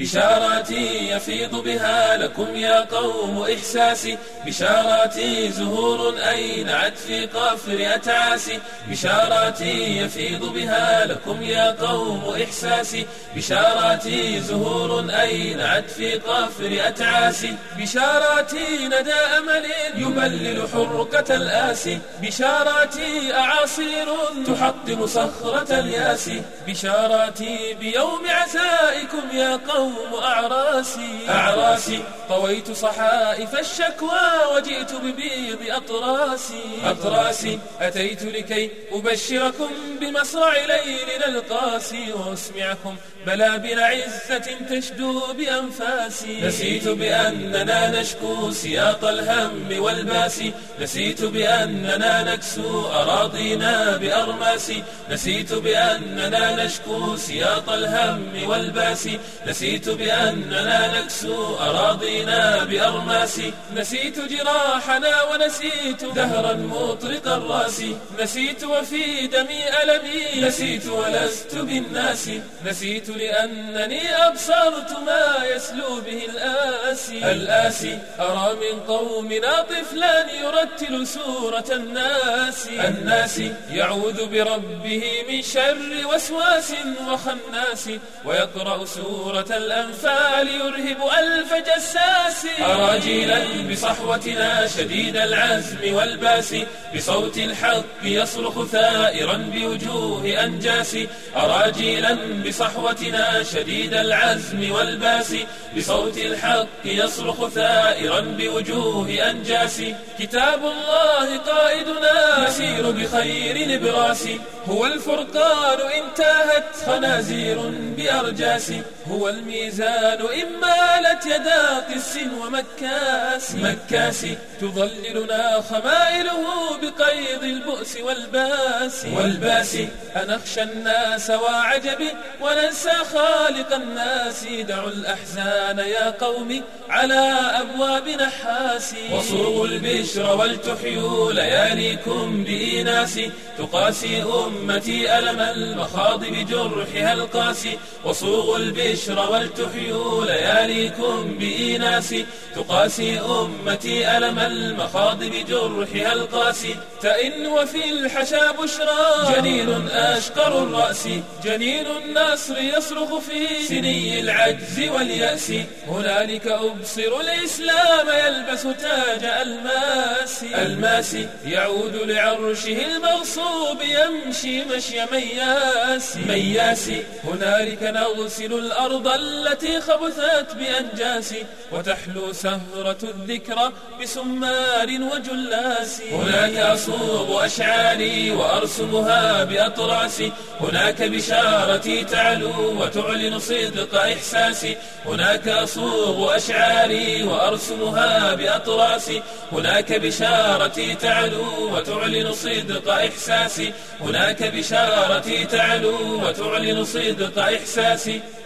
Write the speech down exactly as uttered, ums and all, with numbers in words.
بشاراتي يفيض بها لكم يا قوم إحساسي، بشاراتي زهور أينعت في قفر أتعاسي، بشاراتي يفيض بها لكم يا قوم إحساسي، بشاراتي زهور أينعت في قفر أتعاسي، بشاراتي ندى أمل يبلل حرقة الآسي، بشاراتي أعاصير تحطم صخرة الياس، بشاراتي بيوم عزائكم يا قوم أعراسي، أعراسي طويت صحائف الشكوى وجئت ببيض أطراسي، أطراسي أتيت لكي أبشركم بمصرع ليلنا القاسي، وأسمعكم بلابل عزة تشدو بأنفاسي، نسيت بأننا نشكو سياط الهم والباس، نسيت بأننا نكسو أراضينا بأرماسي، نسيت بأننا نشكو سياط الهم والباس، نسيت بأننا نكسو أراضينا بأرماسي، نسيت جراحنا ونسيت دهرا مطرق الراس، نسيت وفي دمي ألمي، نسيت ولست بالناس، نسيت لأنني أبصرت ما يسلو به الآسي، الآسي أرى من قومنا طفلا يرتل سورة الناس، الناس يعوذ بربه من شر وسواس وخناس، ويقرأ سورة الأنفال يرهب ألف جساس، أراجيلا بصحوتنا شديد العزم والباس، بصوت الحق يصرخ ثائرا بوجوه أنجاس، أراجيلا بصحوتنا شديد العزم والباس، بصوت الحق يصرخ ثائرا بوجوه أنجاس، كتاب الله قائدنا يسير بخير نبراس، هو الفرقان إن تاهت خنازير بأرجاس، هو الميزان إن مالت يدا قس ومكاس، مكاس تظللنا خمائله بقيض البؤس والباس، والباس أنخشى الناس وعجبي وننسى خالق الناس، دعوا الأحزان يا قوم على أبواب نحاس، وصوغوا البشر ولتحيوا لياليكم بإيناس، تقاسي أمتي ألم المخاض بجرحها القاسي، وصوغوا البشر ولتحيوا لياليكم بإيناس، تقاسي أمتي ألم المخاض بجرحها القاسي، تئن وفي الحشا بشرى جنين أشقر الرأس، جنين النصر يصرخ في سني العجز واليأس، هنالك أبصر الإسلام يلبس تاج ألماس، ألماس يعود لعرشه المغصوب يمشي مشي مياس، مياس هنالك نغسل الأرض التي خبثت بأنجاس، وتحلو سهرة الذكرى بسمار وجلاس، هناك أصوب أشعاري وأرسمها بأطراسي، هناك بشارتي تعلو وتعلن صدق إحساسي، هناك أصوب أشعاري وأرسمها بأطراسي، هناك بشارتي تعلو وتعلن صدق إحساسي، هناك بشارتي تعلو وتعلن صدق إحساسي.